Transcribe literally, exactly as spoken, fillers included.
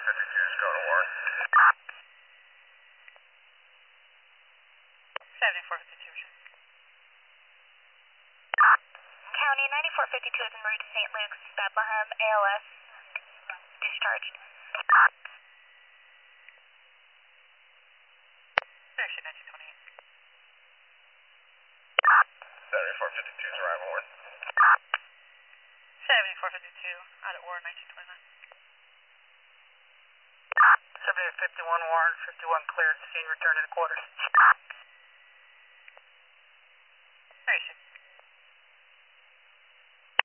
fifty-two, go to Warren. seventy-four fifty-two. County ninety-four fifty-two is en route to Saint Luke's, Bethlehem, A L S, discharged. Station nineteen twenty-eight. seventy-four fifty-two's arrival, Warren. seventy-four fifty-two, out at Warren nineteen twenty-nine. seventy-eight fifty-one Warren, fifty-one cleared, scene return to quarters.